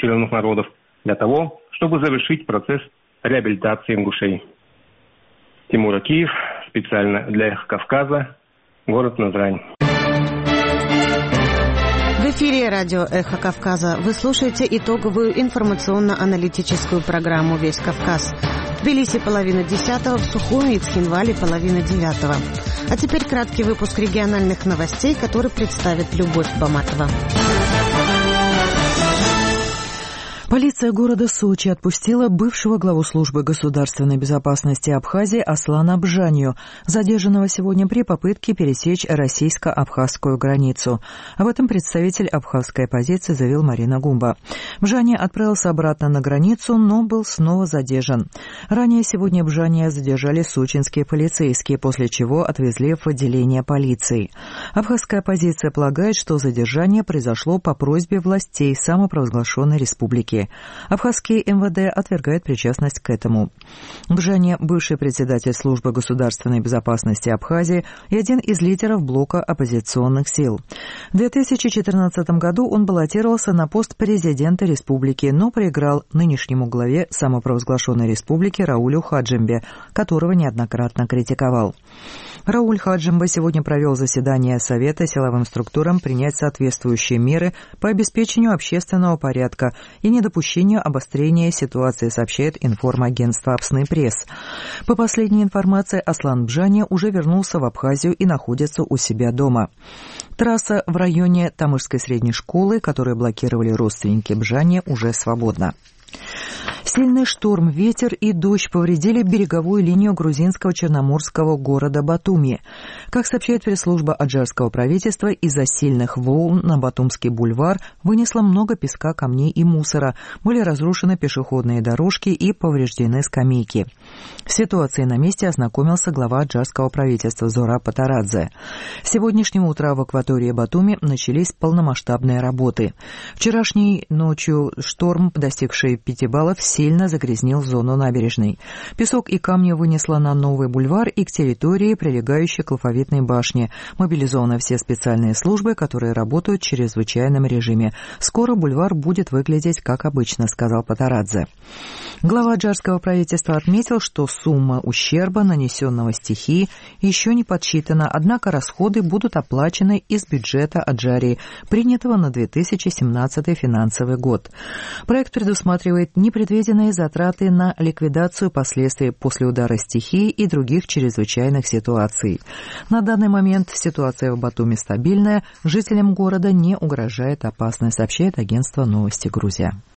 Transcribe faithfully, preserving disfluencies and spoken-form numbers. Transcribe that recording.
оккупированных народов для того, чтобы завершить процесс реабилитации ингушей. Тимур Акиев, специально для «Эхо Кавказа», город Назрань. В эфире радио «Эхо Кавказа». Вы слушаете итоговую информационно-аналитическую программу «Весь Кавказ». В Тбилиси половина десятого, в Сухуми и Цхинвале половина девятого. А теперь краткий выпуск региональных новостей, который представит Любовь Баматова. Полиция города Сочи отпустила бывшего главу службы государственной безопасности Абхазии Аслана Бжанью, задержанного сегодня при попытке пересечь российско-абхазскую границу. Об этом представитель абхазской оппозиции заявил Марина Гумба. Бжанья отправился обратно на границу, но был снова задержан. Ранее сегодня Бжанья задержали сочинские полицейские, после чего отвезли в отделение полиции. Абхазская оппозиция полагает, что задержание произошло по просьбе властей самопровозглашенной республики. Абхазский эм вэ дэ отвергает причастность к этому. Бжанья – бывший председатель службы государственной безопасности Абхазии и один из лидеров блока оппозиционных сил. В две тысячи четырнадцатом году он баллотировался на пост президента республики, но проиграл нынешнему главе самопровозглашенной республики Раулю Хаджимбе, которого неоднократно критиковал. Рауль Хаджимба сегодня провел заседание Совета силовым структурам принять соответствующие меры по обеспечению общественного порядка и недопущению обострения ситуации, сообщает информагентство «Апсны Пресс». По последней информации, Аслан Бжанья уже вернулся в Абхазию и находится у себя дома. Трасса в районе Тамышской средней школы, которую блокировали родственники Бжанья, уже свободна. Сильный шторм, ветер и дождь повредили береговую линию грузинского черноморского города Батуми. Как сообщает пресс-служба аджарского правительства, из-за сильных волн на Батумский бульвар вынесло много песка, камней и мусора, были разрушены пешеходные дорожки и повреждены скамейки. С ситуацией на месте ознакомился глава аджарского правительства Зора Патарадзе. С сегодняшнего утра в акватории Батуми начались полномасштабные работы. Вчерашней ночью шторм, достигший пяти баллов, сильно загрязнил зону набережной. Песок и камни вынесло на новый бульвар и к территории, прилегающей к алфавитной башне. Мобилизованы все специальные службы, которые работают в чрезвычайном режиме. Скоро бульвар будет выглядеть как обычно, сказал Патарадзе. Глава аджарского правительства отметил, что сумма ущерба, нанесенного стихии, еще не подсчитана, однако расходы будут оплачены из бюджета Аджарии, принятого на две тысячи семнадцатый финансовый год. Проект предусматривает непредвиденные затраты на ликвидацию последствий после удара стихии и других чрезвычайных ситуаций. На данный момент ситуация в Батуми стабильная, жителям города не угрожает опасность, сообщает агентство «Новости Грузия».